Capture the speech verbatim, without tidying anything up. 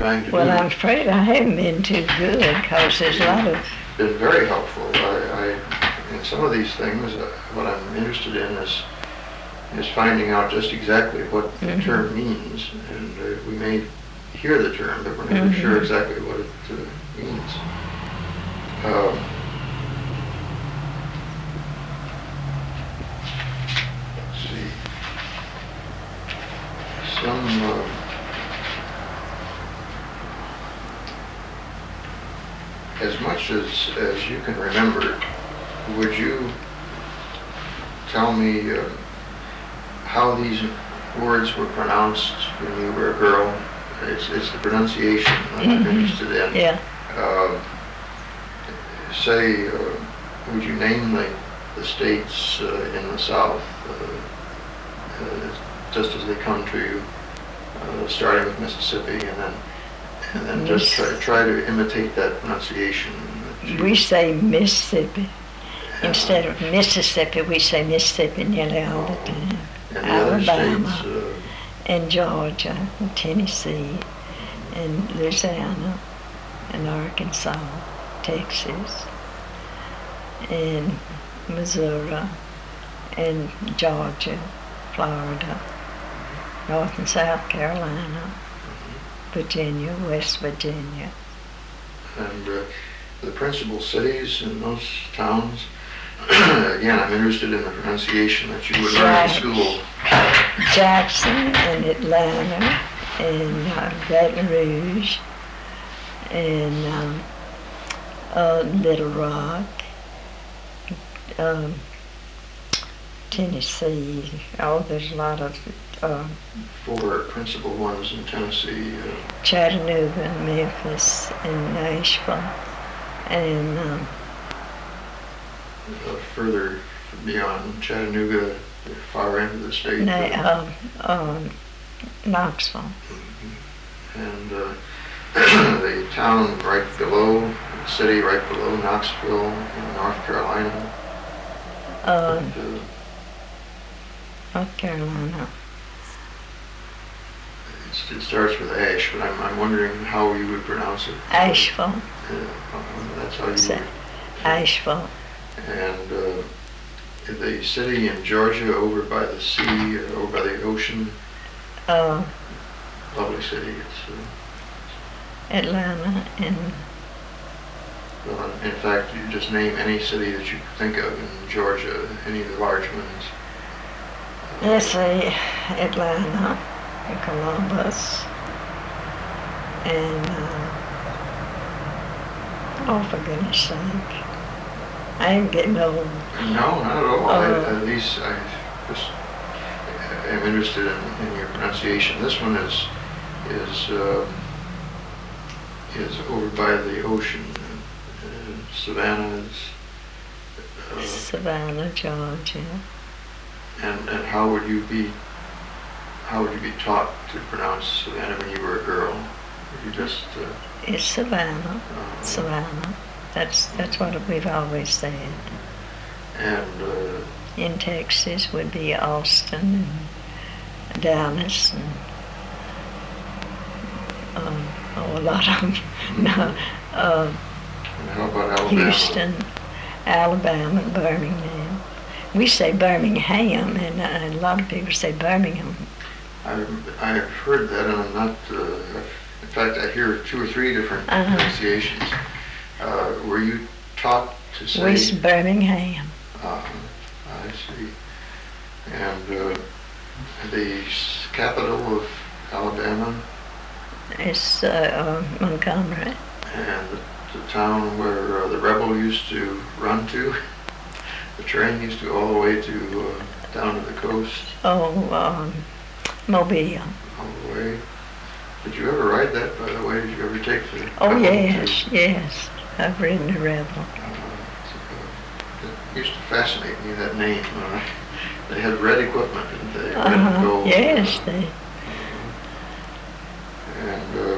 trying to Well, do. Well, I'm afraid I haven't been too good, because there's a lot of... Been very helpful. I, I, in some of these things, uh, what I'm interested in is is finding out just exactly what the mm-hmm. term means. And uh, we may hear the term, but we're never mm-hmm. sure exactly what it uh, means. Um, let's see. Some... Uh, As much as, as you can remember, would you tell me uh, how these words were pronounced when you were a girl? It's, it's the pronunciation that I'm mm-hmm. interested in. Yeah. Uh, say, uh, would you name the, the states uh, in the South, uh, uh, just as they come to you, uh, starting with Mississippi, and then And then just try, try to imitate that pronunciation. We say Mississippi. Uh, Instead of Mississippi, we say Mississippi nearly all the time. And the Alabama, other states, uh, and Georgia, and Tennessee, and Louisiana, and Arkansas, Texas, and Missouri, and Georgia, Florida, North and South Carolina, Virginia, West Virginia. And uh, the principal cities in those towns, again, I'm interested in the pronunciation that you would learn in school. Jackson and Atlanta and uh, Baton Rouge and um, uh, Little Rock, um, Tennessee. Oh, there's a lot of Uh, Four principal ones in Tennessee. Uh, Chattanooga, Memphis, and Nashville, and um, uh, further beyond Chattanooga, the far end of the state. Na- uh, um, Knoxville. Mm-hmm. And uh, the town right below, the city right below Knoxville, in North Carolina. Uh, and, uh, North Carolina. It starts with Ash, but I'm, I'm wondering how you would pronounce it. Asheville. Uh, that's how you so, would. Asheville. And uh, the city in Georgia over by the sea, or over by the ocean. Uh, Lovely city. It's uh, Atlanta and... Well, in fact, you just name any city that you think of in Georgia, any of the large ones. Let's see, Atlanta, and Columbus, and, uh, oh, for goodness sake, I ain't getting old. No, not at all. Uh, I, at least I just am interested in, in your pronunciation. This one is is uh, is over by the ocean. Uh, Savannah is. Uh, Savannah, Georgia. And and how would you be? How would you be taught to pronounce Savannah when you were a girl? Would you just? Uh, it's Savannah. Uh, Savannah. That's that's what we've always said. And uh, in Texas would be Austin and Dallas and um, oh, a lot of them. Mm-hmm. No, uh, and how about Alabama? Houston, Alabama, Birmingham. We say Birmingham, and uh, a lot of people say Birmingham. I've, I've heard that, and I'm not, uh, in fact, I hear two or three different uh-huh. pronunciations. Uh, were you taught to say? We say Birmingham. Uh, I see. And uh, the capital of Alabama? It's uh, uh, Montgomery. And the, the town where uh, the rebel used to run to? The train used to go all the way to uh, down to the coast. Oh, um, Mobile. All the way. Did you ever ride that, by the way? Did you ever take the? Oh yes, to, yes. I've ridden the Rebel. Uh, it used to fascinate me, that name. Uh, they had red equipment, didn't they? Red uh-huh. and gold. Yes, they. Uh, and uh,